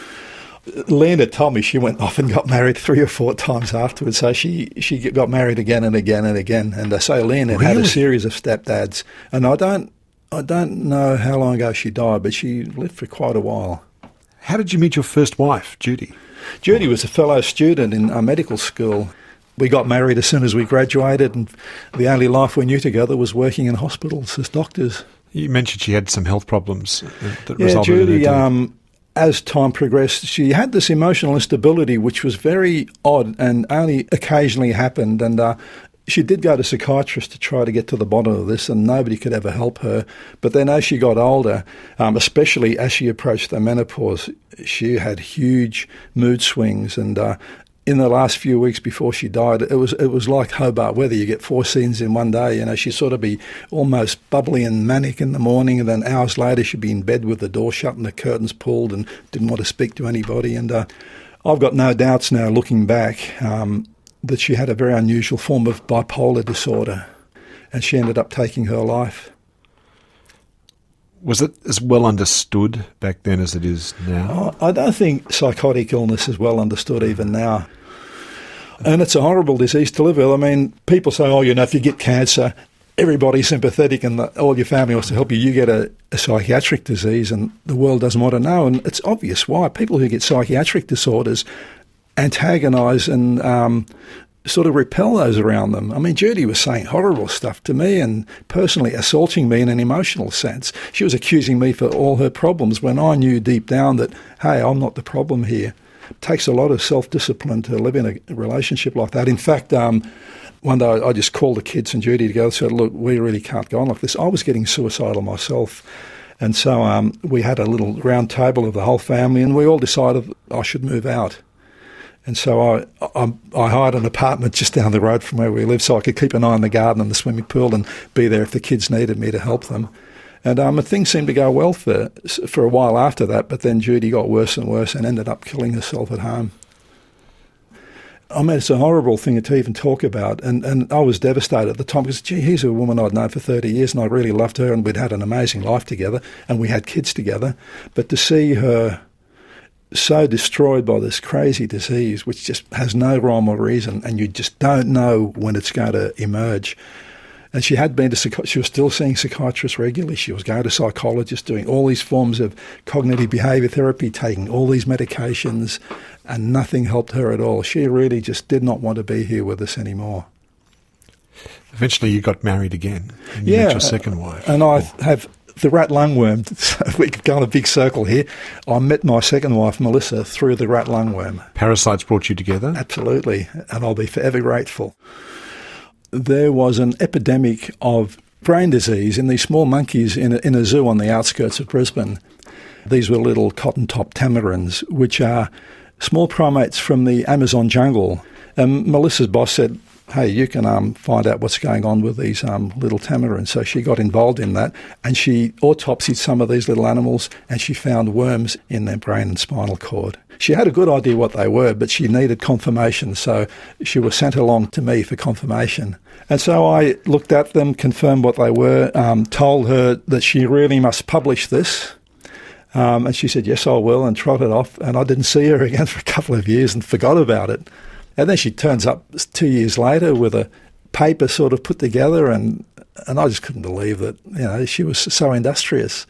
S2: Leonard told me she went off and got married three or four times afterwards. So she, she got married again and again and again. And uh, so Leonard
S1: Really?
S2: had a series of stepdads. And I don't, I don't know how long ago she died, but she lived for quite a while.
S1: How did you meet your first wife, Judy?
S2: Judy was a fellow student in a medical school. We got married as soon as we graduated, and the only life we knew together was working in hospitals as doctors.
S1: You mentioned she had some health problems that
S2: Yeah,
S1: resulted in her
S2: Judy,
S1: death.
S2: um, as time progressed, she had this emotional instability which was very odd and only occasionally happened. And uh, she did go to psychiatrists to try to get to the bottom of this, and nobody could ever help her. But then as she got older, um, especially as she approached the menopause, she had huge mood swings. And uh, in the last few weeks before she died, it was it was like Hobart weather. You get four scenes in one day. You know, she'd sort of be almost bubbly and manic in the morning, and then hours later she'd be in bed with the door shut and the curtains pulled and didn't want to speak to anybody. And uh, I've got no doubts now, looking back, um, that she had a very unusual form of bipolar disorder, and she ended up taking her life.
S1: Was it as well understood back then as it is now?
S2: I don't think psychotic illness is well understood even now. And it's a horrible disease to live with. I mean, people say, oh, you know, if you get cancer, everybody's sympathetic and the, all your family wants to help you. You get a, a psychiatric disease and the world doesn't want to know. And it's obvious why. People who get psychiatric disorders antagonise and um, sort of repel those around them. I mean, Judy was saying horrible stuff to me and personally assaulting me in an emotional sense. She was accusing me for all her problems when I knew deep down that, hey, I'm not the problem here. It takes a lot of self-discipline to live in a relationship like that. In fact, um, one day I just called the kids and Judy together and said, look, we really can't go on like this. I was getting suicidal myself. And so um, we had a little round table of the whole family and we all decided I should move out. And so I, I I hired an apartment just down the road from where we live so I could keep an eye on the garden and the swimming pool and be there if the kids needed me to help them. And um, things seemed to go well for for a while after that, but then Judy got worse and worse and ended up killing herself at home. I mean, it's a horrible thing to even talk about, and, and I was devastated at the time because, gee, here's a woman I'd known for thirty years and I really loved her and we'd had an amazing life together and we had kids together. But to see her so destroyed by this crazy disease, which just has no rhyme or reason, and you just don't know when it's going to emerge. And she had been to psych- she was still seeing psychiatrists regularly. She was going to psychologists, doing all these forms of cognitive behaviour therapy, taking all these medications, and nothing helped her at all. She really just did not want to be here with us anymore.
S1: Eventually you got married again and you
S2: yeah,
S1: met your second wife.
S2: And I have the rat lungworm, we could go in a big circle here. I met my second wife, Melissa, through the rat lungworm.
S1: Parasites brought you together?
S2: Absolutely, and I'll be forever grateful. There was an epidemic of brain disease in these small monkeys in a, in a zoo on the outskirts of Brisbane. These were little cotton-top tamarins, which are small primates from the Amazon jungle. And Melissa's boss said, hey, you can um, find out what's going on with these um, little tamarins. So she got involved in that, and she autopsied some of these little animals, and she found worms in their brain and spinal cord. She had a good idea what they were, but she needed confirmation, so she was sent along to me for confirmation. And so I looked at them, confirmed what they were, um, told her that she really must publish this. Um, and she said, yes, I will, and trotted off. And I didn't see her again for a couple of years and forgot about it. And then she turns up two years later with a paper sort of put together, and and I just couldn't believe that, you know, she was so industrious.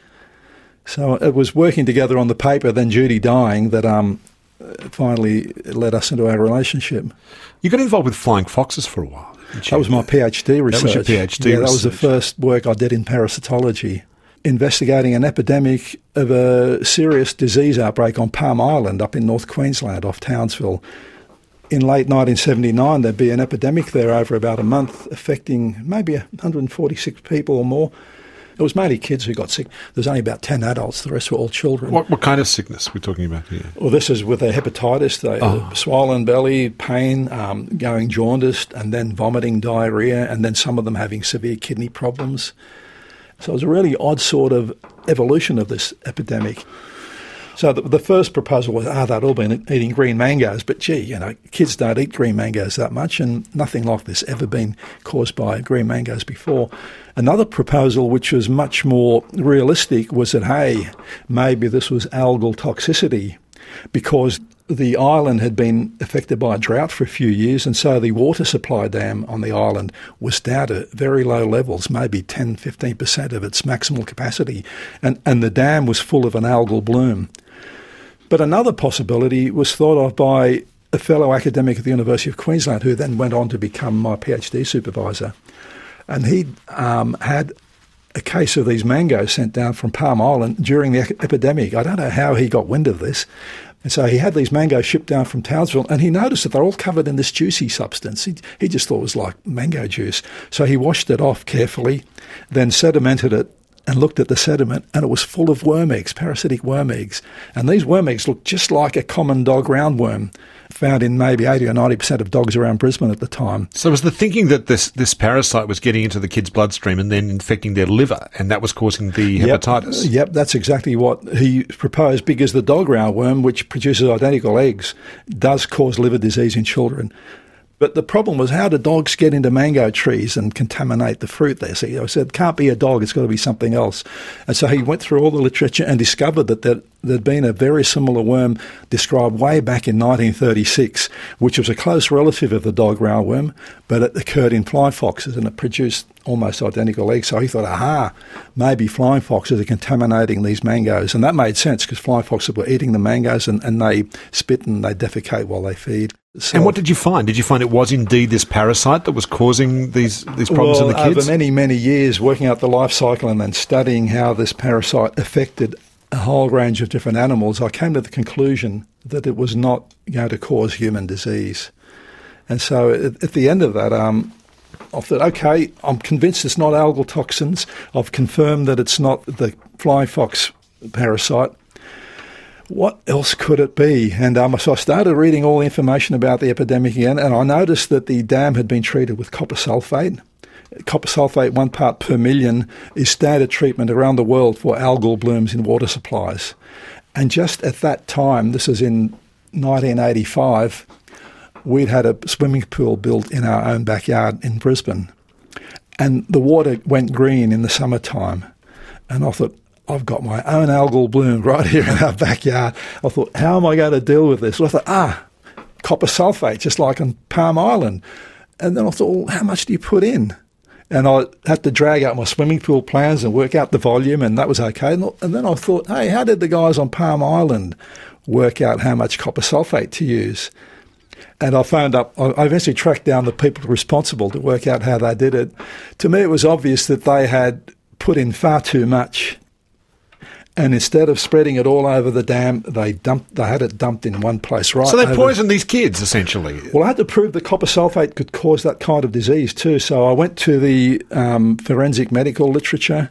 S2: So it was working together on the paper, then Judy dying, that um, finally led us into our relationship.
S1: You got involved with flying foxes for a while, didn't you?
S2: That was my PhD research.
S1: That was your PhD
S2: Yeah,
S1: research.
S2: That was the first work I did in parasitology, investigating an epidemic of a serious disease outbreak on Palm Island up in North Queensland off Townsville. In late nineteen seventy-nine, there'd be an epidemic there over about a month, affecting maybe one hundred forty-six people or more. It was mainly kids who got sick. There's only about ten adults. The rest were all children.
S1: What, what kind of sickness we're talking about here?
S2: Well, this is with a hepatitis. They,
S1: Oh.
S2: swollen belly, pain, um, going jaundiced, and then vomiting, diarrhoea, and then some of them having severe kidney problems. So it was a really odd sort of evolution of this epidemic. So the, the first proposal was, ah, they'd all been eating green mangoes, but gee, you know, kids don't eat green mangoes that much, and nothing like this ever been caused by green mangoes before. Another proposal, which was much more realistic, was that, hey, maybe this was algal toxicity, because the island had been affected by a drought for a few years, and so the water supply dam on the island was down to very low levels, maybe ten, fifteen percent of its maximal capacity, and, and the dam was full of an algal bloom. But another possibility was thought of by a fellow academic at the University of Queensland, who then went on to become my PhD supervisor. And he um, had a case of these mangoes sent down from Palm Island during the e- epidemic. I don't know how he got wind of this. And so he had these mangoes shipped down from Townsville, and he noticed that they're all covered in this juicy substance. He, he just thought it was like mango juice. So he washed it off carefully, then sedimented it, and looked at the sediment, and it was full of worm eggs, parasitic worm eggs. And these worm eggs looked just like a common dog roundworm, found in maybe eighty or ninety percent of dogs around Brisbane at the time.
S1: So was the thinking that this, this parasite was getting into the kids' bloodstream and then infecting their liver, and that was causing the hepatitis?
S2: Yep, yep, that's exactly what he proposed, because the dog roundworm, which produces identical eggs, does cause liver disease in children. But the problem was, how do dogs get into mango trees and contaminate the fruit there? So I said, it can't be a dog, it's got to be something else. And so he went through all the literature and discovered that there, there'd been a very similar worm described way back in nineteen thirty-six, which was a close relative of the dog roundworm, but it occurred in flying foxes and it produced almost identical eggs. So he thought, aha, maybe flying foxes are contaminating these mangoes. And that made sense, because flying foxes were eating the mangoes, and, and they spit and they defecate while they feed. So,
S1: and what did you find? Did you find it was indeed this parasite that was causing these, these problems
S2: well,
S1: in the kids?
S2: Over many, many years, working out the life cycle and then studying how this parasite affected a whole range of different animals, I came to the conclusion that it was not going to cause human disease. And so at, at the end of that, um, I thought, okay, I'm convinced it's not algal toxins. I've confirmed that it's not the flying fox parasite. What else could it be? And um, so I started reading all the information about the epidemic again, and I noticed that the dam had been treated with copper sulfate. Copper sulfate, one part per million, is standard treatment around the world for algal blooms in water supplies. And just at that time, this is in nineteen eighty-five, we'd had a swimming pool built in our own backyard in Brisbane. And the water went green in the summertime. And I thought, I've got my own algal bloom right here in our backyard. I thought, how am I going to deal with this? So I thought, ah, copper sulfate, just like on Palm Island. And then I thought, well, how much do you put in? And I had to drag out my swimming pool plans and work out the volume, and that was okay. And then I thought, hey, how did the guys on Palm Island work out how much copper sulfate to use? And I found up, I eventually tracked down the people responsible to work out how they did it. To me, it was obvious that they had put in far too much. And instead of spreading it all over the dam, they dumped. They had it dumped in one place, right?
S1: So they
S2: over.
S1: poisoned these kids, essentially.
S2: Well, I had to prove that copper sulfate could cause that kind of disease too. So I went to the um, forensic medical literature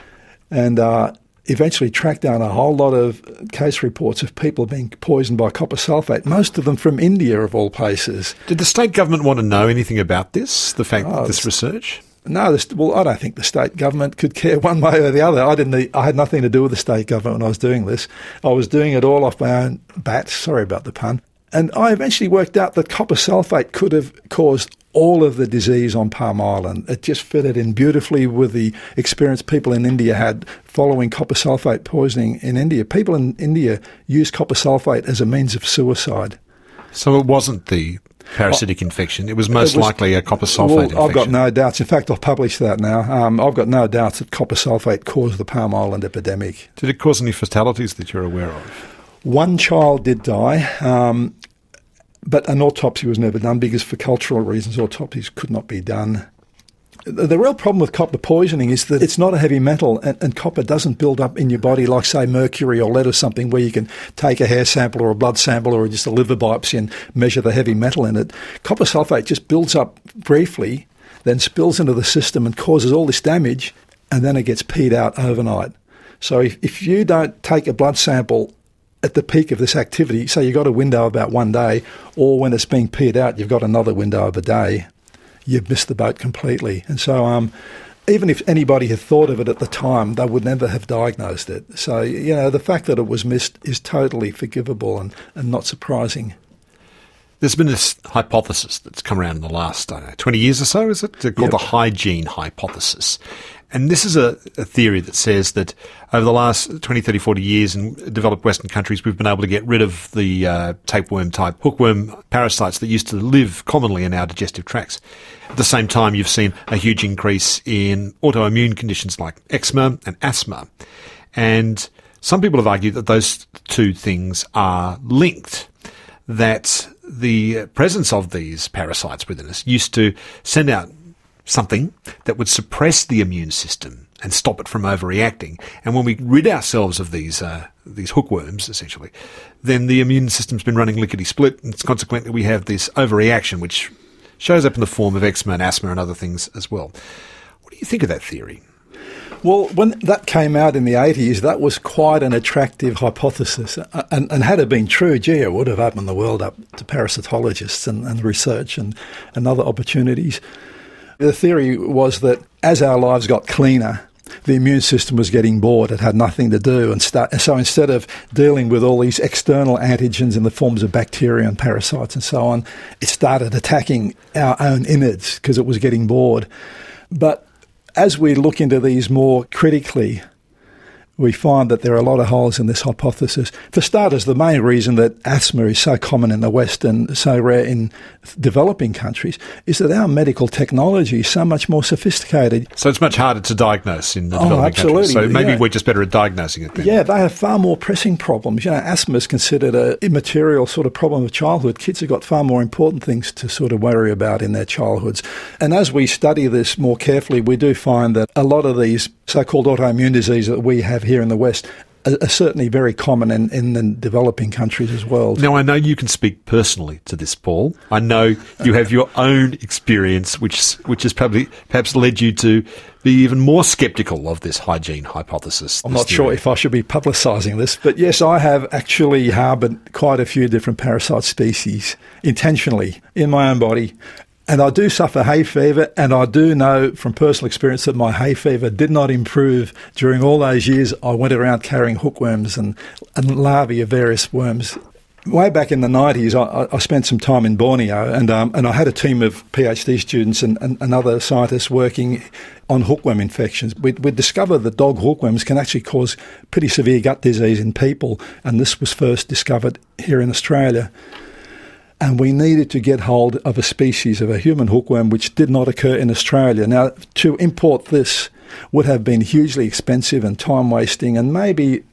S2: and uh, eventually tracked down a whole lot of case reports of people being poisoned by copper sulfate, most of them from India, of all places.
S1: Did the state government want to know anything about this, the fact
S2: Oh,
S1: that this research?
S2: No, this, well, I don't think the state government could care one way or the other. I didn't. I had nothing to do with the state government when I was doing this. I was doing it all off my own bat. Sorry about the pun. And I eventually worked out that copper sulfate could have caused all of the disease on Palm Island. It just fitted in beautifully with the experience people in India had following copper sulfate poisoning in India. People in India use copper sulfate as a means of suicide.
S1: So it wasn't the parasitic infection. It was most
S2: It was-
S1: likely a copper sulfate
S2: well,
S1: infection.
S2: I've got no doubts. In fact, I've published that now. Um, I've got no doubts that copper sulfate caused the Palm Island epidemic.
S1: Did it cause any fatalities that you're aware of?
S2: One child did die, um, but an autopsy was never done because for cultural reasons autopsies could not be done. The the real problem with copper poisoning is that it's not a heavy metal, and, and copper doesn't build up in your body like, say, mercury or lead or something, where you can take a hair sample or a blood sample or just a liver biopsy and measure the heavy metal in it. Copper sulfate just builds up briefly, then spills into the system and causes all this damage, and then it gets peed out overnight. So if, if you don't take a blood sample at the peak of this activity, say you've got a window of about one day, or when it's being peed out, you've got another window of a day, you've missed the boat completely. And so um, even if anybody had thought of it at the time, they would never have diagnosed it. So, you know, the fact that it was missed is totally forgivable and, and not surprising.
S1: There's been this hypothesis that's come around in the last, I don't know, twenty years or so, is it? It's called
S2: Yep.
S1: the hygiene hypothesis. And this is a, a theory that says that over the last twenty, thirty, forty years in developed Western countries, we've been able to get rid of the uh, tapeworm-type hookworm parasites that used to live commonly in our digestive tracts. At the same time, you've seen a huge increase in autoimmune conditions like eczema and asthma. And some people have argued that those two things are linked, that the presence of these parasites within us used to send out something that would suppress the immune system and stop it from overreacting. And when we rid ourselves of these uh, these hookworms, essentially, then the immune system's been running lickety-split, and consequently we have this overreaction, which shows up in the form of eczema and asthma and other things as well. What do you think of that theory?
S2: Well, when that came out in the eighties, that was quite an attractive hypothesis. And, and had it been true, gee, it would have opened the world up to parasitologists and, and research and, and other opportunities. The theory was that as our lives got cleaner, the immune system was getting bored. It had nothing to do. And start, so instead of dealing with all these external antigens in the forms of bacteria and parasites and so on, it started attacking our own innards because it was getting bored. But as we look into these more critically, we find that there are a lot of holes in this hypothesis. For starters, the main reason that asthma is so common in the West and so rare in developing countries is that our medical technology is so much more sophisticated.
S1: So it's much harder to diagnose in the
S2: Oh,
S1: developing
S2: absolutely,
S1: countries. So maybe
S2: yeah.
S1: we're just better at diagnosing it then.
S2: Yeah, they have far more pressing problems. You know, asthma is considered an immaterial sort of problem of childhood. Kids have got far more important things to sort of worry about in their childhoods. And as we study this more carefully, we do find that a lot of these so-called autoimmune diseases that we have here in the West are, are certainly very common in, in the developing countries as well.
S1: Now, I know you can speak personally to this, Paul. I know you have your own experience, which which has probably perhaps led you to be even more sceptical of this hygiene hypothesis.
S2: I'm
S1: this
S2: not sure
S1: theory.
S2: if I should be publicising this, but yes, I have actually harboured quite a few different parasite species intentionally in my own body. And I do suffer hay fever, and I do know from personal experience that my hay fever did not improve during all those years I went around carrying hookworms and, and larvae of various worms. Way back in the nineties, I, I spent some time in Borneo, and um, and I had a team of PhD students and, and, and other scientists working on hookworm infections. We we discovered that dog hookworms can actually cause pretty severe gut disease in people, and this was first discovered here in Australia. And we needed to get hold of a species of a human hookworm which did not occur in Australia. Now, to import this would have been hugely expensive and time-wasting and maybe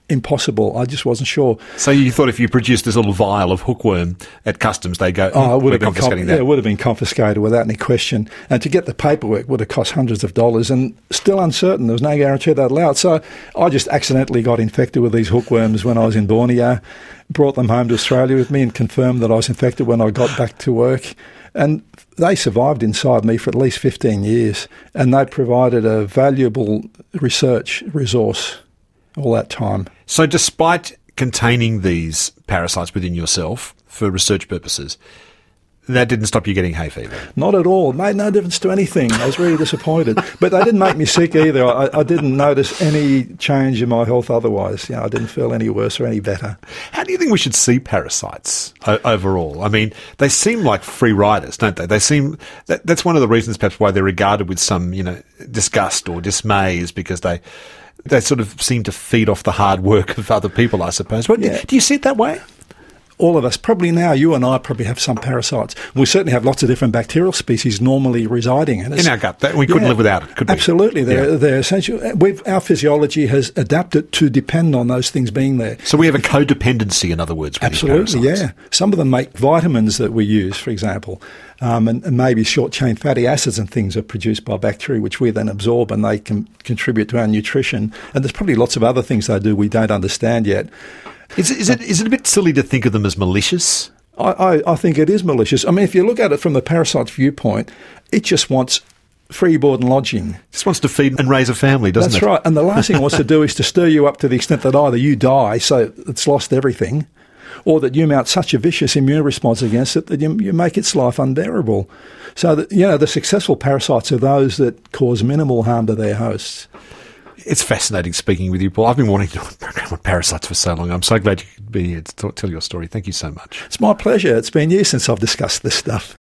S2: impossible. I just wasn't sure.
S1: So you thought if you produced this little vial of hookworm at customs, they go,
S2: oh, it would
S1: we're
S2: have been
S1: confiscating
S2: conf-
S1: that.
S2: Yeah, it would have been confiscated without any question. And to get the paperwork would have cost hundreds of dollars, and still uncertain. There was no guarantee they'd allow it. So I just accidentally got infected with these hookworms when I was in Borneo, brought them home to Australia with me and confirmed that I was infected when I got back to work. And they survived inside me for at least fifteen years, and they provided a valuable research resource all that time.
S1: So despite containing these parasites within yourself for research purposes, that didn't stop you getting hay fever?
S2: Not at all. It made no difference to anything. I was really disappointed. But they didn't make me sick either. I, I didn't notice any change in my health otherwise. You know, I didn't feel any worse or any better.
S1: How do you think we should see parasites o- overall? I mean, they seem like free riders, don't they? They seem that, that's one of the reasons perhaps why they're regarded with some, you know, disgust or dismay, is because they they sort of seem to feed off the hard work of other people, I suppose. But
S2: Yeah.
S1: do you see it that way?
S2: All of us, probably now, you and I probably have some parasites. We certainly have lots of different bacterial species normally residing in us.
S1: In our gut. That, we couldn't
S2: Yeah,
S1: live without it, could we?
S2: Absolutely. They're,
S1: Yeah.
S2: they're essential. We've, our physiology has adapted to depend on those things being there.
S1: So we have a codependency, in other words, with these
S2: Absolutely,
S1: parasites.
S2: yeah. Some of them make vitamins that we use, for example, um, and, and maybe short-chain fatty acids and things are produced by bacteria, which we then absorb, and they can contribute to our nutrition. And there's probably lots of other things they do we don't understand yet.
S1: Is it, is it is it a bit silly to think of them as malicious?
S2: I, I, I think it is malicious. I mean, if you look at it from the parasite's viewpoint, it just wants free board and lodging.
S1: Just wants to feed and raise a family, doesn't
S2: That's
S1: it?
S2: right. And the last thing it wants to do is to stir you up to the extent that either you die, so it's lost everything, or that you mount such a vicious immune response against it that you, you make its life unbearable. So, that, you know, the successful parasites are those that cause minimal harm to their hosts.
S1: It's fascinating speaking with you, Paul. I've been wanting to do a program on parasites for so long. I'm so glad you could be here to talk, tell your story. Thank you so much.
S2: It's my pleasure. It's been years since I've discussed this stuff.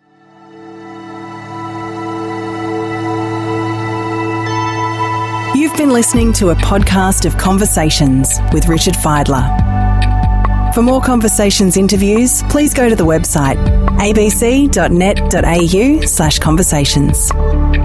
S3: You've been listening to a podcast of Conversations with Richard Fidler. For more Conversations interviews, please go to the website a b c dot net dot a u slash conversations.